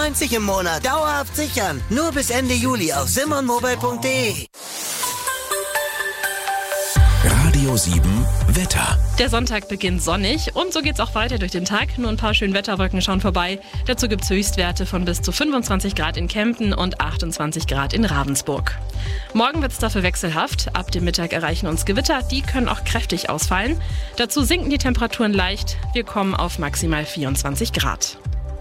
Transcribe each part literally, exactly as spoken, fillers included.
neunzig im Monat. Dauerhaft sichern. Nur bis Ende Juli auf simonmobile punkt de. Radio sieben Wetter. Der Sonntag beginnt sonnig und so geht's auch weiter durch den Tag. Nur ein paar schöne Wetterwolken schauen vorbei. Dazu gibt's Höchstwerte von bis zu fünfundzwanzig Grad in Kempten und achtundzwanzig Grad in Ravensburg. Morgen wird's dafür wechselhaft. Ab dem Mittag erreichen uns Gewitter, die können auch kräftig ausfallen. Dazu sinken die Temperaturen leicht. Wir kommen auf maximal vierundzwanzig Grad.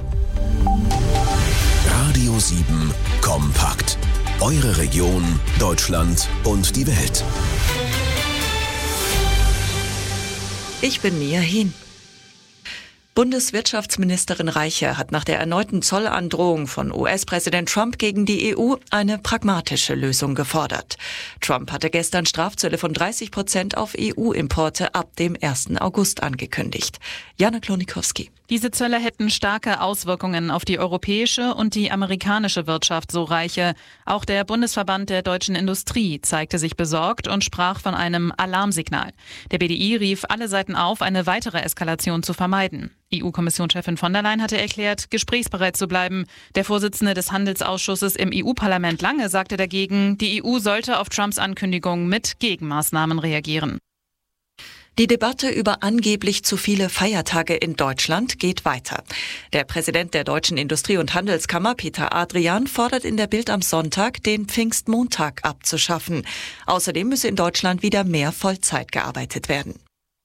Radio sieben Kompakt. Eure Region, Deutschland und die Welt. Ich bin Mia Hien. Bundeswirtschaftsministerin Reiche hat nach der erneuten Zollandrohung von U S-Präsident Trump gegen die E U eine pragmatische Lösung gefordert. Trump hatte gestern Strafzölle von dreißig Prozent auf E U-Importe ab dem ersten August angekündigt. Jana Klonikowski. Diese Zölle hätten starke Auswirkungen auf die europäische und die amerikanische Wirtschaft, so Reiche. Auch der Bundesverband der deutschen Industrie zeigte sich besorgt und sprach von einem Alarmsignal. Der B D I rief alle Seiten auf, eine weitere Eskalation zu vermeiden. E U-Kommissionschefin von der Leyen hatte erklärt, gesprächsbereit zu bleiben. Der Vorsitzende des Handelsausschusses im E U-Parlament Lange sagte dagegen, die E U sollte auf Trumps Ankündigung mit Gegenmaßnahmen reagieren. Die Debatte über angeblich zu viele Feiertage in Deutschland geht weiter. Der Präsident der Deutschen Industrie- und Handelskammer, Peter Adrian, fordert in der Bild am Sonntag, den Pfingstmontag abzuschaffen. Außerdem müsse in Deutschland wieder mehr Vollzeit gearbeitet werden.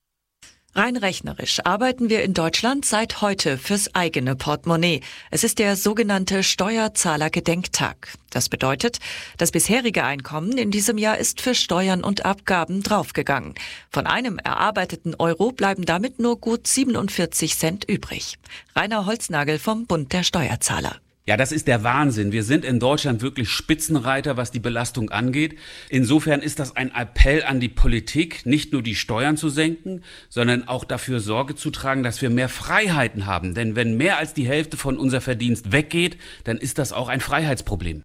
Rein rechnerisch arbeiten wir in Deutschland seit heute fürs eigene Portemonnaie. Es ist der sogenannte Steuerzahlergedenktag. Das bedeutet, das bisherige Einkommen in diesem Jahr ist für Steuern und Abgaben draufgegangen. Von einem erarbeiteten Euro bleiben damit nur gut siebenundvierzig Cent übrig. Rainer Holznagel vom Bund der Steuerzahler. Ja, das ist der Wahnsinn. Wir sind in Deutschland wirklich Spitzenreiter, was die Belastung angeht. Insofern ist das ein Appell an die Politik, nicht nur die Steuern zu senken, sondern auch dafür Sorge zu tragen, dass wir mehr Freiheiten haben. Denn wenn mehr als die Hälfte von unser Verdienst weggeht, dann ist das auch ein Freiheitsproblem.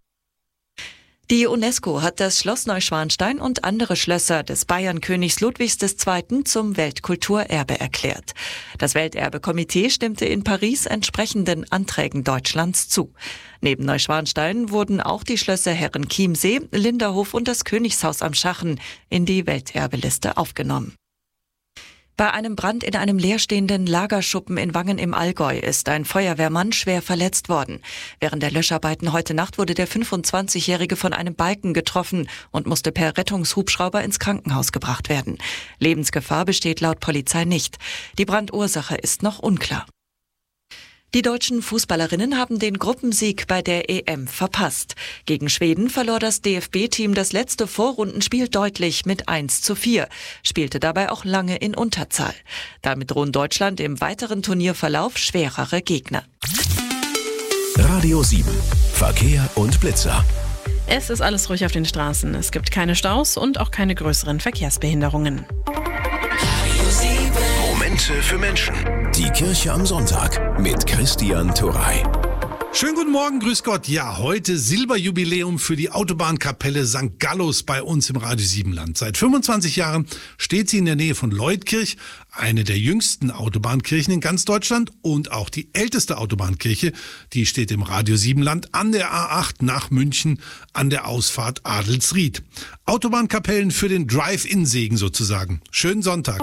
Die UNESCO hat das Schloss Neuschwanstein und andere Schlösser des Bayernkönigs Ludwigs der Zweite zum Weltkulturerbe erklärt. Das Welterbekomitee stimmte in Paris entsprechenden Anträgen Deutschlands zu. Neben Neuschwanstein wurden auch die Schlösser Herrenchiemsee, Linderhof und das Königshaus am Schachen in die Welterbeliste aufgenommen. Bei einem Brand in einem leerstehenden Lagerschuppen in Wangen im Allgäu ist ein Feuerwehrmann schwer verletzt worden. Während der Löscharbeiten heute Nacht wurde der fünfundzwanzigjährige von einem Balken getroffen und musste per Rettungshubschrauber ins Krankenhaus gebracht werden. Lebensgefahr besteht laut Polizei nicht. Die Brandursache ist noch unklar. Die deutschen Fußballerinnen haben den Gruppensieg bei der E M verpasst. Gegen Schweden verlor das D F B-Team das letzte Vorrundenspiel deutlich mit eins zu vier, spielte dabei auch lange in Unterzahl. Damit drohen Deutschland im weiteren Turnierverlauf schwerere Gegner. Radio sieben. Verkehr und Blitzer. Es ist alles ruhig auf den Straßen. Es gibt keine Staus und auch keine größeren Verkehrsbehinderungen. Momente für Menschen. Die Kirche am Sonntag mit Christian Turrey. Schönen guten Morgen, grüß Gott. Ja, heute Silberjubiläum für die Autobahnkapelle Sankt Gallus bei uns im Radio sieben Land. Seit fünfundzwanzig Jahren steht sie in der Nähe von Leutkirch, eine der jüngsten Autobahnkirchen in ganz Deutschland und auch die älteste Autobahnkirche. Die steht im Radio sieben Land an der A acht nach München an der Ausfahrt Adelsried. Autobahnkapellen für den Drive-In-Segen sozusagen. Schönen Sonntag.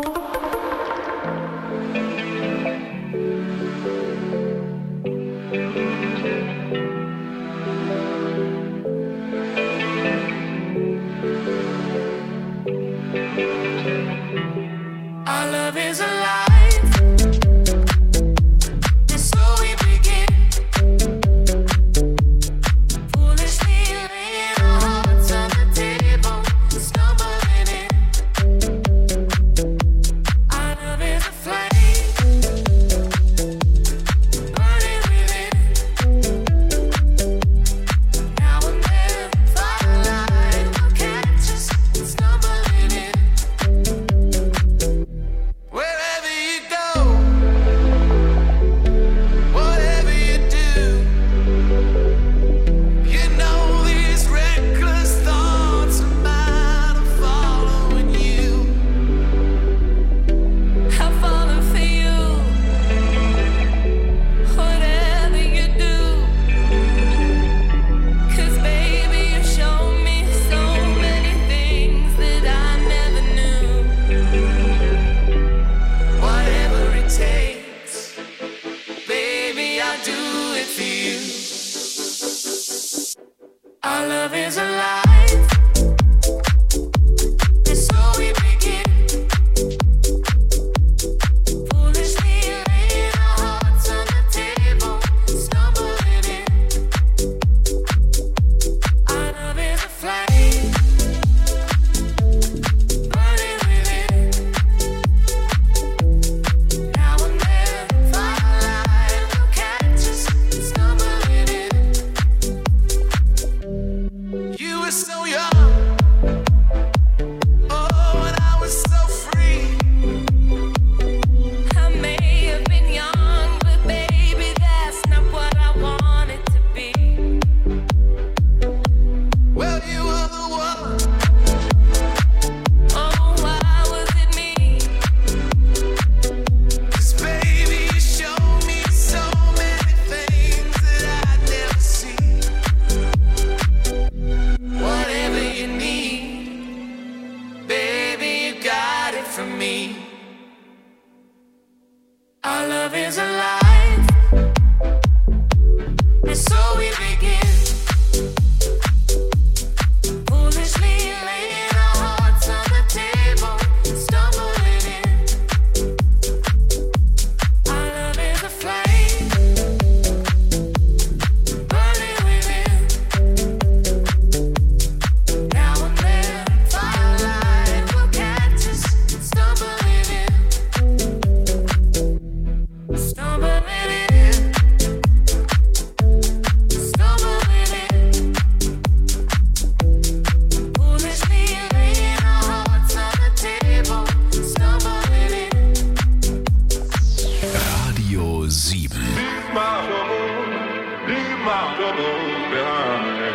my troubles behind.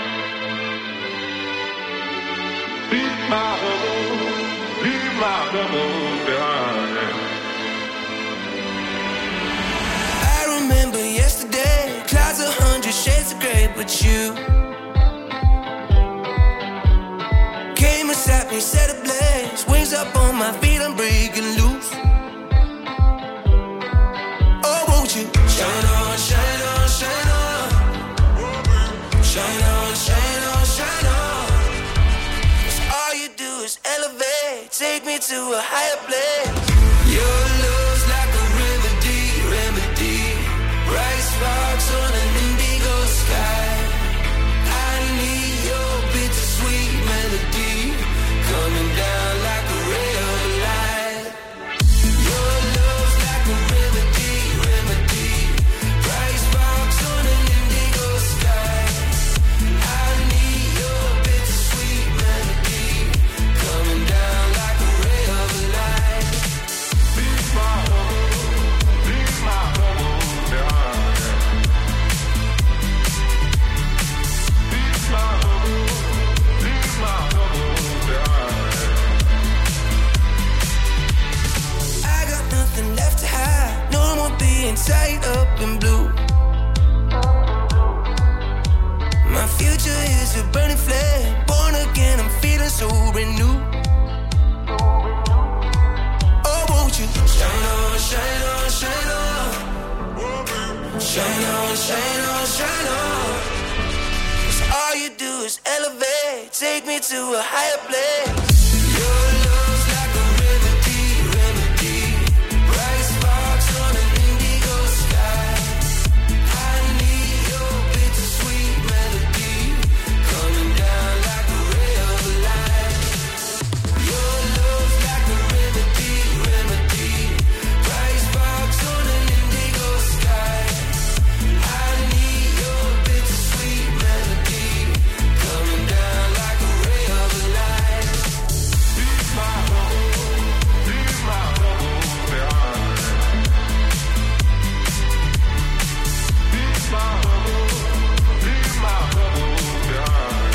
Leave my troubles, leave my troubles behind. I remember yesterday, clouds a hundred shades of grey, but you came and sat me, set ablaze, wings up on my feet, I'm breaking loose. Oh, won't you shine on, shine on, shine on, shine on, shine on, shine on. 'Cause all you do is elevate, take me to a higher place. Your love's like a remedy, remedy, bright sparks on an indigo sky. I need your bittersweet melody coming down like a ray of light. Your love's like a remedy, remedy, bright sparks on an indigo sky. I need your bittersweet melody coming down like a ray of light. Leave my troubles, leave my troubles behind. Leave my troubles, leave my troubles behind. I got nothing left to hide, no more being tied up in blue. My future is a burning flame, born again, I'm feeling so renewed. Oh, won't you shine on, shine on, shine on, shine on, shine on, shine on. 'Cause all you do is elevate, take me to a higher place. Your love's like a remedy, remedy, bright sparks on an indigo sky. I need your bittersweet melody coming down like a ray of light. Your love's like a remedy, remedy, bright sparks on an indigo sky. I need your bittersweet melody coming down like a ray of light. Leave my troubles, leave my troubles behind. Leave my troubles, leave my troubles behind.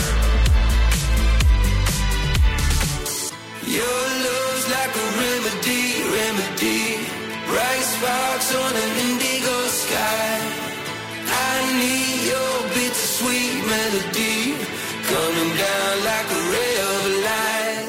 Your love's like a remedy, remedy, bright sparks on an indigo sky. I need your bittersweet melody coming down like a ray of light.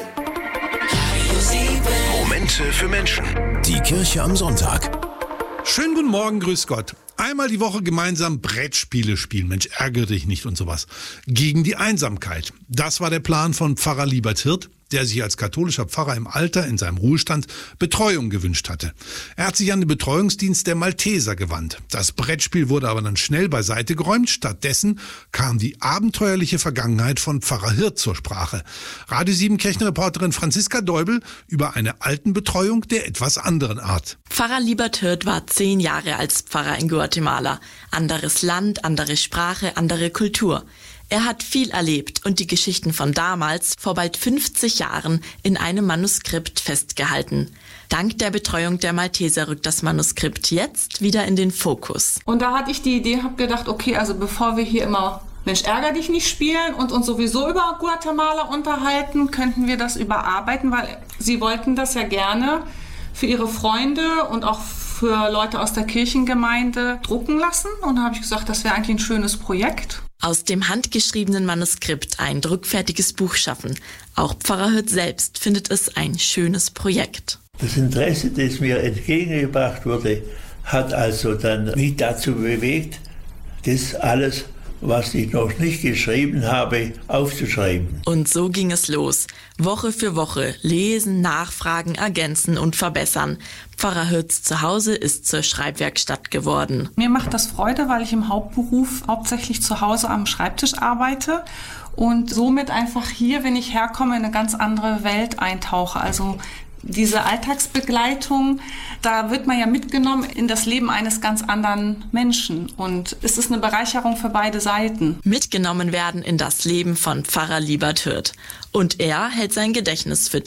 Momente für Menschen. Die Kirche am Sonntag. Schönen guten Morgen, grüß Gott. Einmal die Woche gemeinsam Brettspiele spielen. Mensch, ärgere dich nicht und sowas. Gegen die Einsamkeit. Das war der Plan von Pfarrer Liebert Hirt, der sich als katholischer Pfarrer im Alter in seinem Ruhestand Betreuung gewünscht hatte. Er hat sich an den Betreuungsdienst der Malteser gewandt. Das Brettspiel wurde aber dann schnell beiseite geräumt. Stattdessen kam die abenteuerliche Vergangenheit von Pfarrer Hirt zur Sprache. Radio sieben Kirchenreporterin Franziska Deubel über eine Altenbetreuung der etwas anderen Art. Pfarrer Liebert Hirt war zehn Jahre als Pfarrer in Guatemala. Anderes Land, andere Sprache, andere Kultur. Er hat viel erlebt und die Geschichten von damals, vor bald fünfzig Jahren, in einem Manuskript festgehalten. Dank der Betreuung der Malteser rückt das Manuskript jetzt wieder in den Fokus. Und da hatte ich die Idee, habe gedacht, okay, also bevor wir hier immer Mensch, ärger dich nicht spielen und uns sowieso über Guatemala unterhalten, könnten wir das überarbeiten, weil sie wollten das ja gerne für ihre Freunde und auch für Leute aus der Kirchengemeinde drucken lassen. Und da habe ich gesagt, das wäre eigentlich ein schönes Projekt. Aus dem handgeschriebenen Manuskript ein druckfertiges Buch schaffen. Auch Pfarrer Hirt selbst findet es ein schönes Projekt. Das Interesse, das mir entgegengebracht wurde, hat also dann mich dazu bewegt, das alles, was ich noch nicht geschrieben habe, aufzuschreiben. Und so ging es los. Woche für Woche lesen, nachfragen, ergänzen und verbessern. Pfarrer Hirts Zuhause ist zur Schreibwerkstatt geworden. Mir macht das Freude, weil ich im Hauptberuf hauptsächlich zu Hause am Schreibtisch arbeite und somit einfach hier, wenn ich herkomme, in eine ganz andere Welt eintauche. Also diese Alltagsbegleitung, da wird man ja mitgenommen in das Leben eines ganz anderen Menschen. Und es ist eine Bereicherung für beide Seiten. Mitgenommen werden in das Leben von Pfarrer Liebert Hirt. Und er hält sein Gedächtnis fit.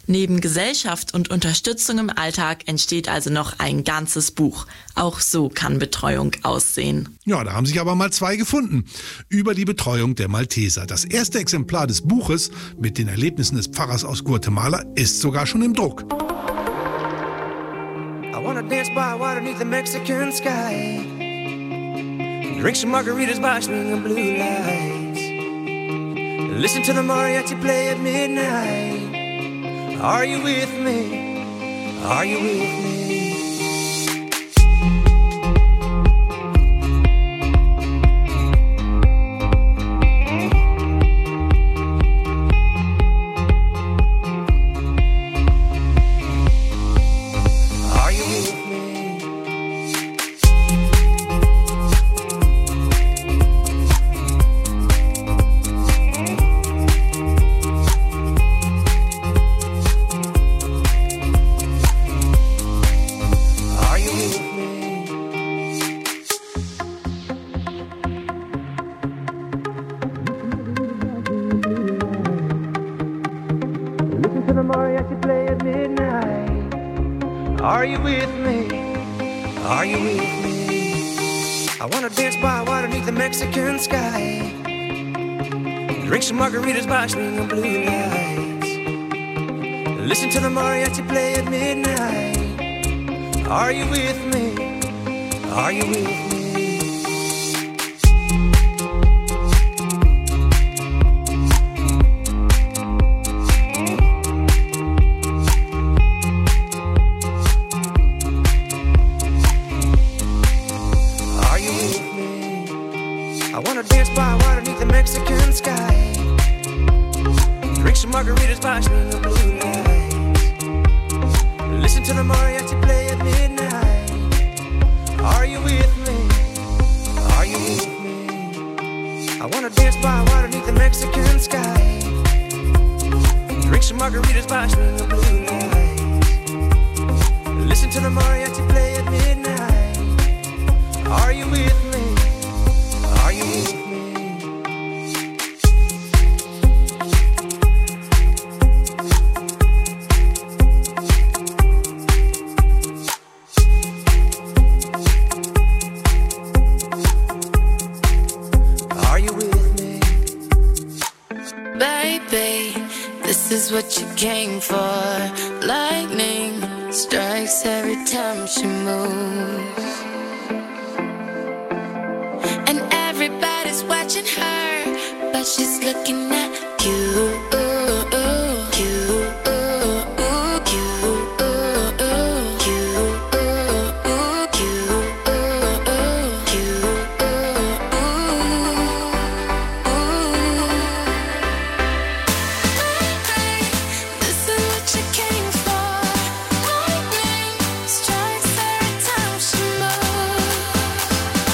Neben Gesellschaft und Unterstützung im Alltag entsteht also noch ein ganzes Buch. Auch so kann Betreuung aussehen. Ja, da haben sich aber mal zwei gefunden. Über die Betreuung der Malteser. Das erste Exemplar des Buches mit den Erlebnissen des Pfarrers aus Guatemala ist sogar schon im Druck. I wanna dance by water beneath the Mexican sky. Drink some margaritas by swinging blue lights. Listen to the mariachi play at midnight. Are you with me? Are you with me? Are you with me? Are you with me? I wanna dance by water beneath the Mexican sky. Drink some margaritas by swinging blue lights. Listen to the mariachi play at midnight. Are you with me? Are you with me? I wanna dance by water beneath the Mexican sky. Drink some margaritas by swinging blue lights. Listen to the mariachi play at midnight. Are you with me? Are you with me? I wanna dance by water beneath the Mexican sky. Drink some margaritas by swinging blue lights. Listen to the mariachi play at midnight. Are you with me? Are you with me? Are you with me? Baby, this is what you came for. Lightning strikes every time she moves. And everybody's watching her, but she's looking at you.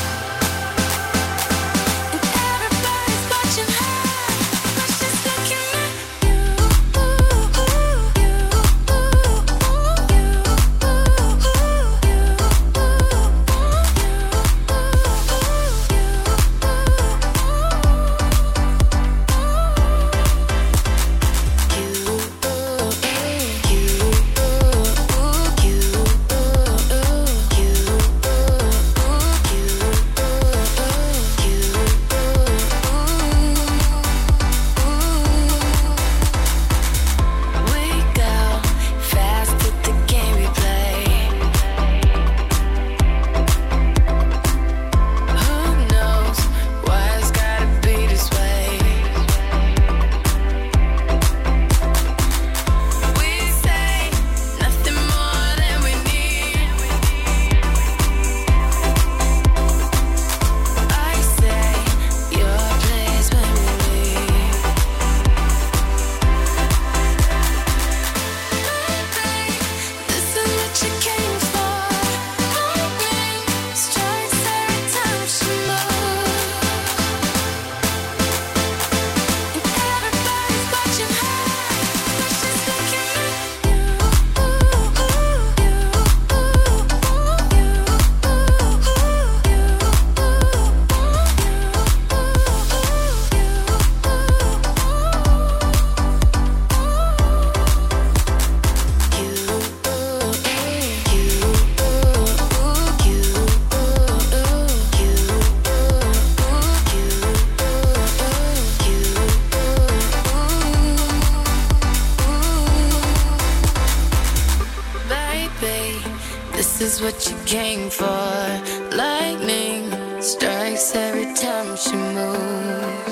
Looking is what you came for. Lightning strikes every time she moves.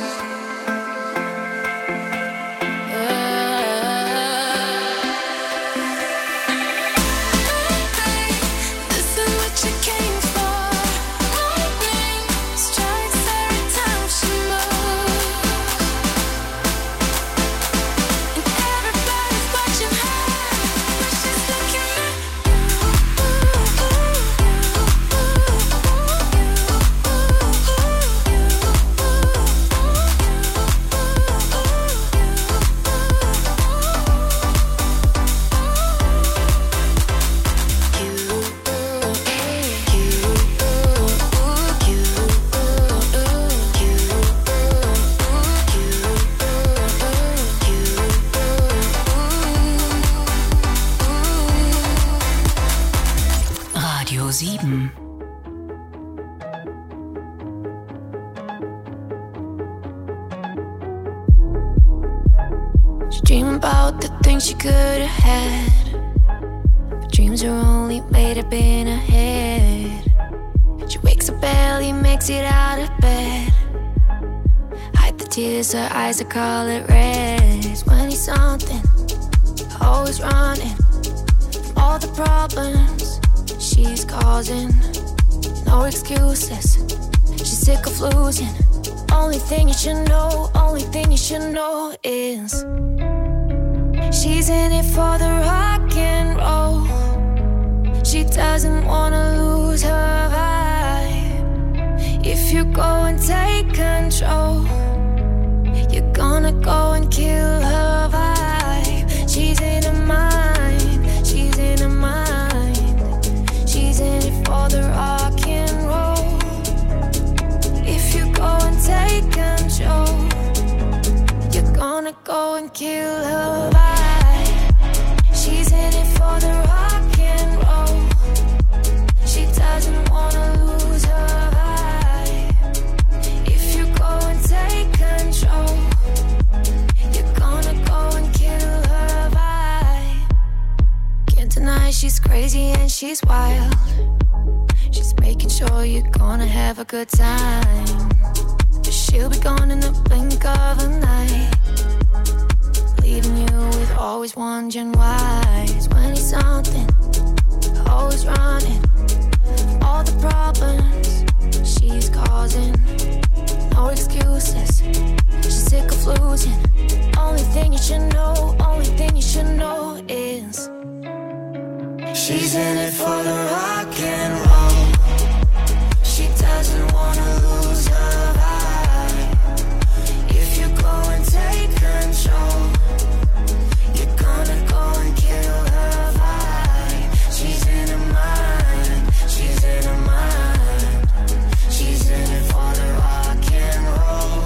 sieben. She dream about the things she could have had, but dreams are only made up in her head. She wakes up early, makes it out of bed, hide the tears, her eyes are colored red. twenty something, always running from all the problems she's causing. No excuses, she's sick of losing. Only thing you should know, only thing you should know is she's in it for the rock and roll. She doesn't wanna lose her vibe. If you go and take control, you're gonna go and kill her vibe. She's in her mind, she's in her mind. She's in it for the rock and roll. If you go and take control, you're gonna go and kill her vibe. She's in it for the rock and roll. She doesn't wanna lose her vibe. If you go and take control, you're gonna go and kill her vibe. Can't deny she's crazy and she's wild. She's making sure you're gonna have a good time, but she'll be gone in the blink of an eye, leaving you with always wondering why. Twenty something, always running from all the problems she's causing. No excuses, she's sick of losing. Only thing you should know, only thing you should know is she's in it for the rock and roll. She doesn't wanna lose her vibe. If you go and take control, you're gonna go and kill her vibe. She's in her mind, she's in her mind. She's in it for the rock and roll.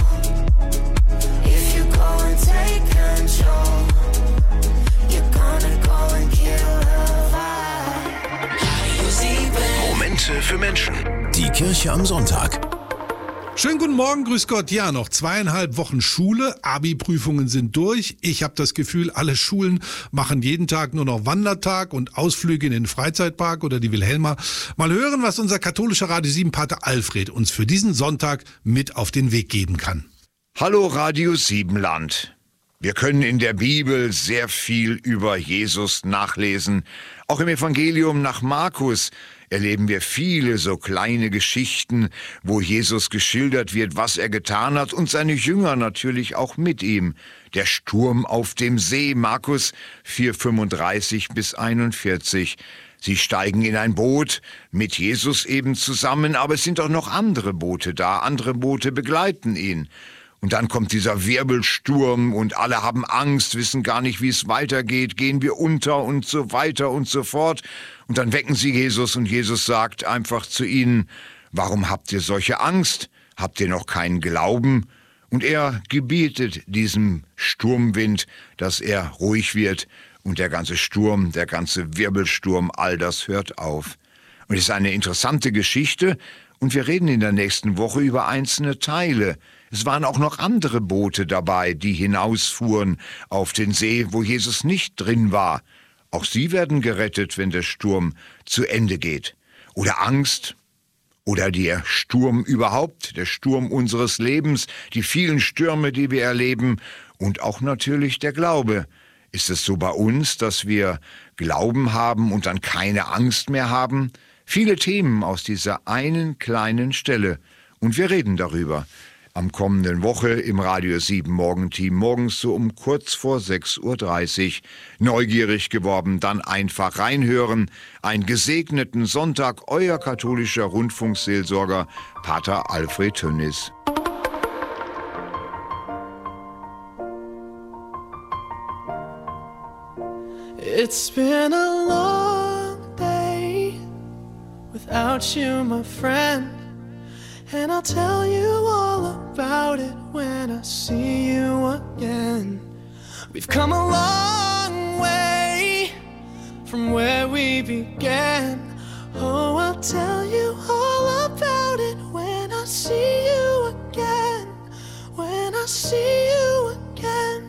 If you go and take control, you're gonna go and kill her vibe. Momente für Menschen. Die Kirche am Sonntag. Schönen guten Morgen, grüß Gott. Ja, noch zweieinhalb Wochen Schule, Abi-Prüfungen sind durch. Ich habe das Gefühl, alle Schulen machen jeden Tag nur noch Wandertag und Ausflüge in den Freizeitpark oder die Wilhelma. Mal hören, was unser katholischer Radio sieben Pater Alfred uns für diesen Sonntag mit auf den Weg geben kann. Hallo Radio sieben Land. Wir können in der Bibel sehr viel über Jesus nachlesen. Auch im Evangelium nach Markus erleben wir viele so kleine Geschichten, wo Jesus geschildert wird, was er getan hat und seine Jünger natürlich auch mit ihm. Der Sturm auf dem See, Markus vier, fünfunddreißig bis einundvierzig. Sie steigen in ein Boot, mit Jesus eben zusammen, aber es sind auch noch andere Boote da, andere Boote begleiten ihn. Und dann kommt dieser Wirbelsturm und alle haben Angst, wissen gar nicht, wie es weitergeht, gehen wir unter und so weiter und so fort. Und dann wecken sie Jesus und Jesus sagt einfach zu ihnen, warum habt ihr solche Angst? Habt ihr noch keinen Glauben? Und er gebietet diesem Sturmwind, dass er ruhig wird und der ganze Sturm, der ganze Wirbelsturm, all das hört auf. Und es ist eine interessante Geschichte und wir reden in der nächsten Woche über einzelne Teile. Es waren auch noch andere Boote dabei, die hinausfuhren auf den See, wo Jesus nicht drin war. Auch sie werden gerettet, wenn der Sturm zu Ende geht. Oder Angst. Oder der Sturm überhaupt, der Sturm unseres Lebens, die vielen Stürme, die wir erleben. Und auch natürlich der Glaube. Ist es so bei uns, dass wir Glauben haben und dann keine Angst mehr haben? Viele Themen aus dieser einen kleinen Stelle. Und wir reden darüber. Am kommenden Woche im Radio sieben Morgenteam morgens so um kurz vor sechs Uhr dreißig. Neugierig geworden, dann einfach reinhören. Einen gesegneten Sonntag, euer katholischer Rundfunkseelsorger Pater Alfred Tönnis. It's been a long day without you, my friend. And I'll tell you all about it when I see you again. We've come a long way from where we began. Oh, I'll tell you all about it when I see you again. When I see you again.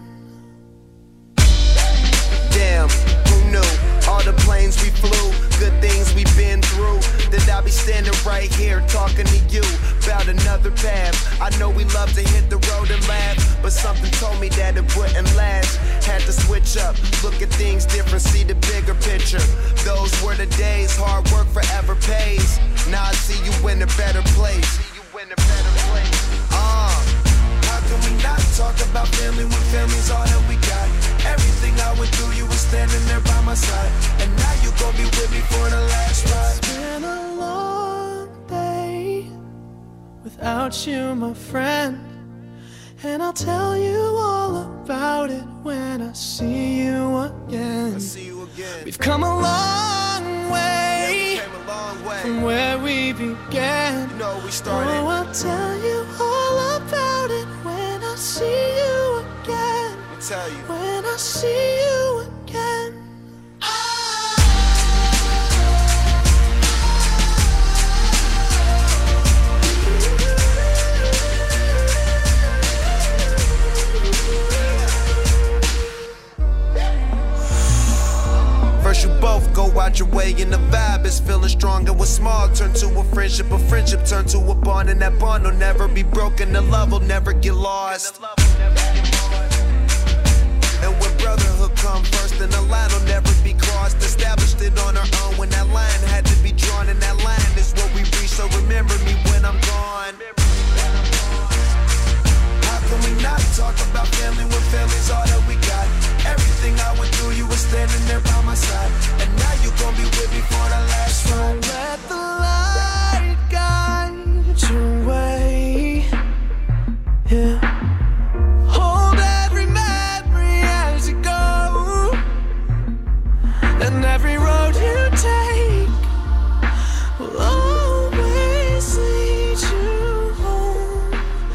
Damn, who knew? All the planes we flew, good things we've been through. That I'll be standing right here talking to you about another path. I know we love to hit the road and laugh, but something told me that it wouldn't last. Had to switch up, look at things different, see the bigger picture. Those were the days, hard work forever pays. Now I see you in a better place. See you in a better place. Uh, how can we not talk about family when family's all that we got? Everything I went through, you were standing there by my side. And now you gon' be with me for the last ride. It's been a long day without you, my friend. And I'll tell you all about it when I see you again. I see you again. We've come a long way, yeah, we came a long way from where we began. You know we started. Oh, I'll tell you all about it when I see you again. Let me tell you. When I see you again. First you both go out your way and the vibe is feeling strong. And what's small turn to a friendship, a friendship turn to a bond. And that bond will never be broken, the love will never get lost. And when brotherhood come first, then the line will never be crossed. Established it on our own when that line had to be drawn. And that line is what we reach, so remember me when I'm gone. How can we not talk about family when family's all that we got? Everything I went through, you were standing there by my side. And now you gon' be with me for the last ride. So let the light guide your way. Yeah. Hold every memory as you go. And every road you take will always lead you home.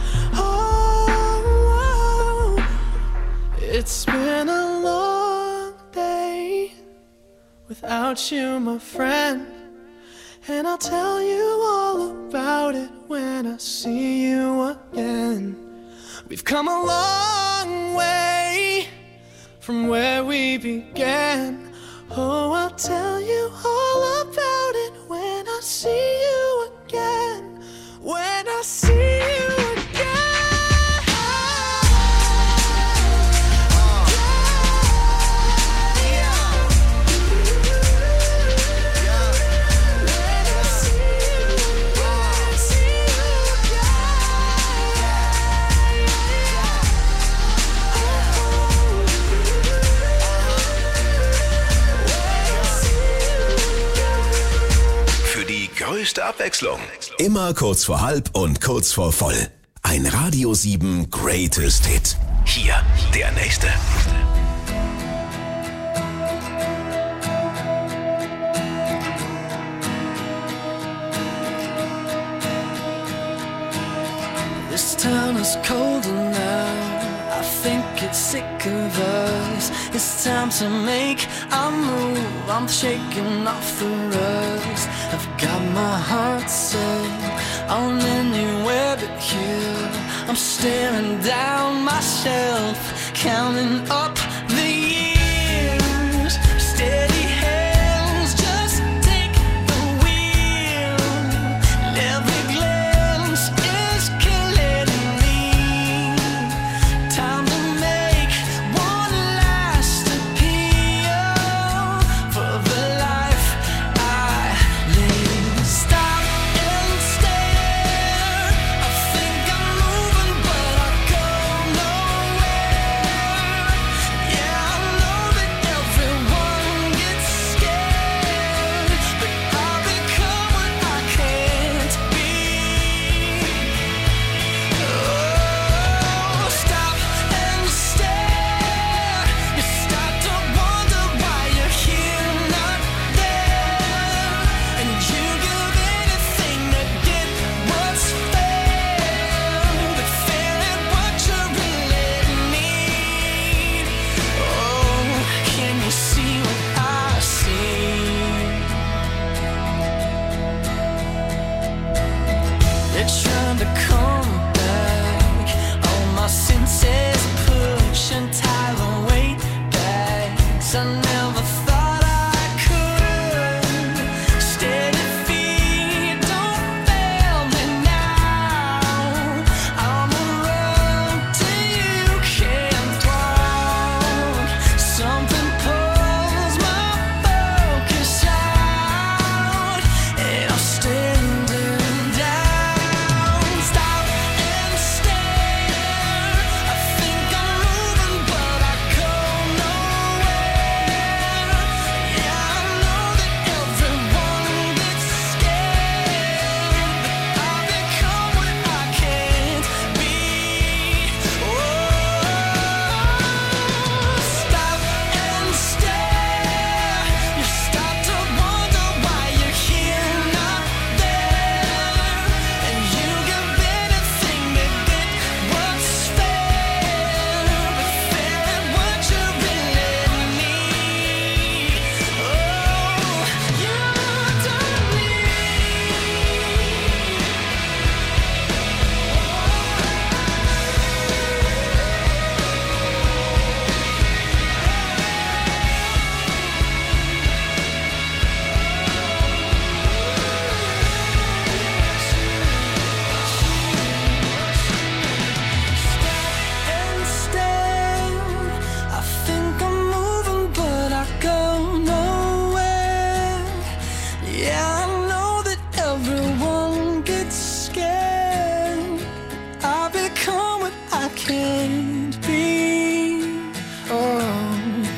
Oh, oh. It's been a long day without you, my friend. And I'll tell you all about it when I see you again. We've come a long way from where we began. Oh, I'll tell you all about it when I see you again. When I see you again. Größte Abwechslung. Immer kurz vor halb und kurz vor voll. Ein Radio sieben Greatest Hit. Hier der nächste. This town is colder now. I think it's sick of us. It's time to make a move. I'm shaking off the rust. I've got my heart set on anywhere but here. I'm staring down myself, counting up the years. Steady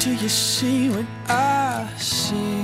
do you see when I see?